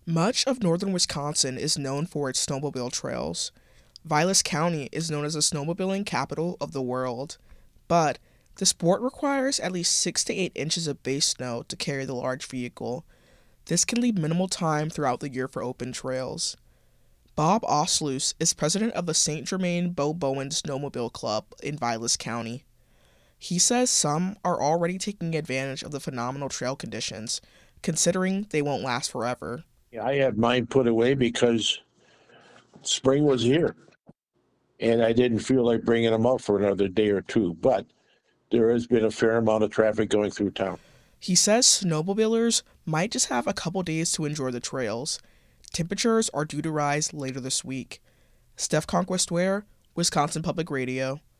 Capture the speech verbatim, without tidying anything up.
Much of northern Wisconsin is known for its snowmobile trails. Vilas County is known as the snowmobiling capital of the world, but the sport requires at least six to eight inches of base snow to carry the large vehicle. This can leave minimal time throughout the year for open trails. Bob Osloos is president of the Saint Germain Bo Bowen Snowmobile Club in Vilas County. He says some are already taking advantage of the phenomenal trail conditions, considering they won't last forever. Yeah, I had mine put away because spring was here and I didn't feel like bringing them up for another day or two. But there has been a fair amount of traffic going through town. He says snowmobilers might just have a couple days to enjoy the trails. Temperatures are due to rise later this week. Steph Conquest Ware, Wisconsin Public Radio.